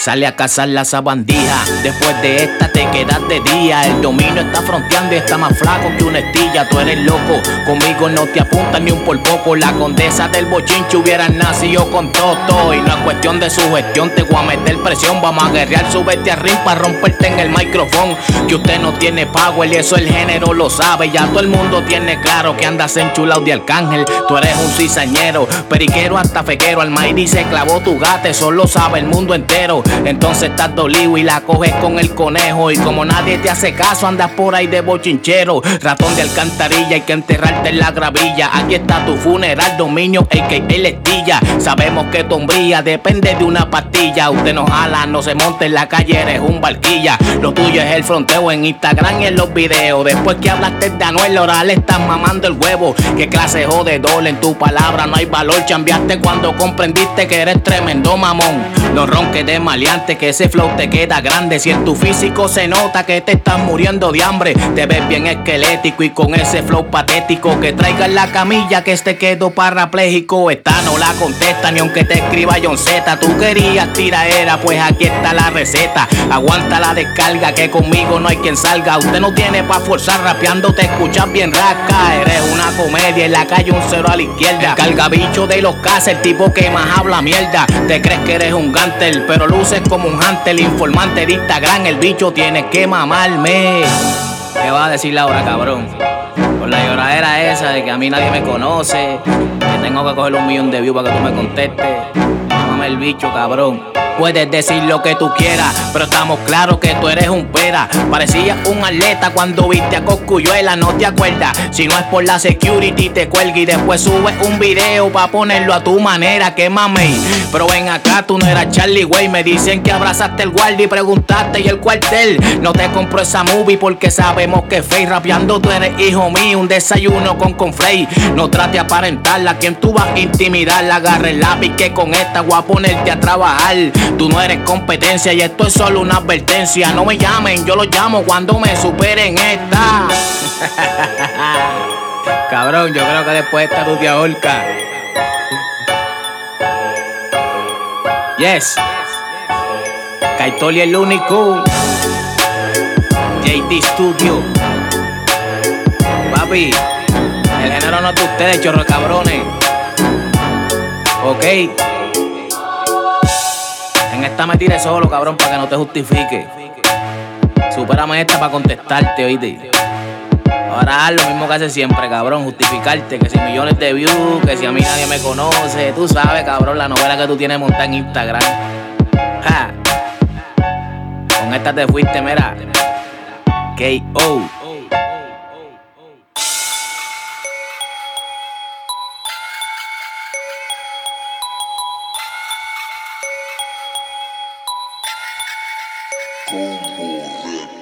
Sale a cazar la sabandija. Después de esta te quedas de día. El dominio está fronteando y está más flaco que una estilla. Tú eres loco, conmigo no te apuntas ni un por poco. La condesa del bochinche hubiera nacido con toto. Y no es cuestión de sugestión, te voy a meter presión. Vamos a guerrear, súbete a ring para romperte en el micrófono. Que usted no tiene power y eso el género lo sabe. Ya todo el mundo tiene claro que andas enchulado de Arcángel. Tú eres un cizañero, periquero hasta fequero. Almighty se clavó tu gata, eso lo sabe el mundo entero. Entonces estás dolido y la coges con el conejo. Y como nadie te hace caso, andas por ahí de bochinchero. Ratón de alcantarilla, hay que enterrarte en la gravilla. Aquí está tu funeral, dominio, a.k.a. Lestilla. Sabemos que tu hombría depende de una pastilla. Usted no jala, no se monte en la calle, eres un barquilla. Lo tuyo es el fronteo en Instagram y en los videos. Después que hablaste de Anuel, ahora le estás mamando el huevo. Qué clase jodedor, en tu palabra no hay valor. Cambiaste cuando comprendiste que eres tremendo mamón. No ronques de maleante, que ese flow te queda grande. Si en tu físico se nota que te estás muriendo de hambre. Te ves bien esquelético y con ese flow patético. Que traigas la camilla que este quedó parapléjico. Esta no la contesta ni aunque te escriba John Z. Tú querías tiraera, pues aquí está la receta. Aguanta la descarga que conmigo no hay quien salga. Usted no tiene pa' forzar, rapeando te escuchas bien rasca. Eres una comedia, en la calle un cero a la izquierda. El cargabicho de los casas, el tipo que más habla mierda. Te crees que eres un gantel, pero luces como un hunter. Informante de Instagram, el bicho tiene que mamarme. ¿Qué vas a decir ahora, cabrón? Con la lloradera esa de que a mí nadie me conoce, que tengo que coger 1 millón de views para que tú me contestes. Mámame el bicho, cabrón. Puedes decir lo que tú quieras, pero estamos claros que tú eres un pera. Parecías un atleta cuando viste a Cosculluela, no te acuerdas. Si no es por la security te cuelga y después subes un video pa' ponerlo a tu manera, que mamey. Pero ven acá, tú no eras Charlie Way. Me dicen que abrazaste el guardia y preguntaste y el cuartel. No te compro esa movie porque sabemos que fake. Rapeando tú eres hijo mío, un desayuno con confrey. No trate de aparentarla, quien tú vas a intimidar. Agarra el lápiz que con esta voy a ponerte a trabajar. Tú no eres competencia y esto es solo una advertencia. No me llamen, yo los llamo cuando me superen esta. Cabrón, yo creo que después de esta tú te ahorcas. Yes. Kaitoli el único. JD Studio. Papi, el género no es de ustedes, chorro cabrones. Ok. En esta me tiré solo, cabrón, para que no te justifique. Supérame esta para contestarte, oíste. Ahora haz lo mismo que hace siempre, cabrón, justificarte. Que si millones de views, que si a mí nadie me conoce. Tú sabes, cabrón, la novela que tú tienes montada en Instagram. Ja. Con esta te fuiste, mira. K.O. Combo Red.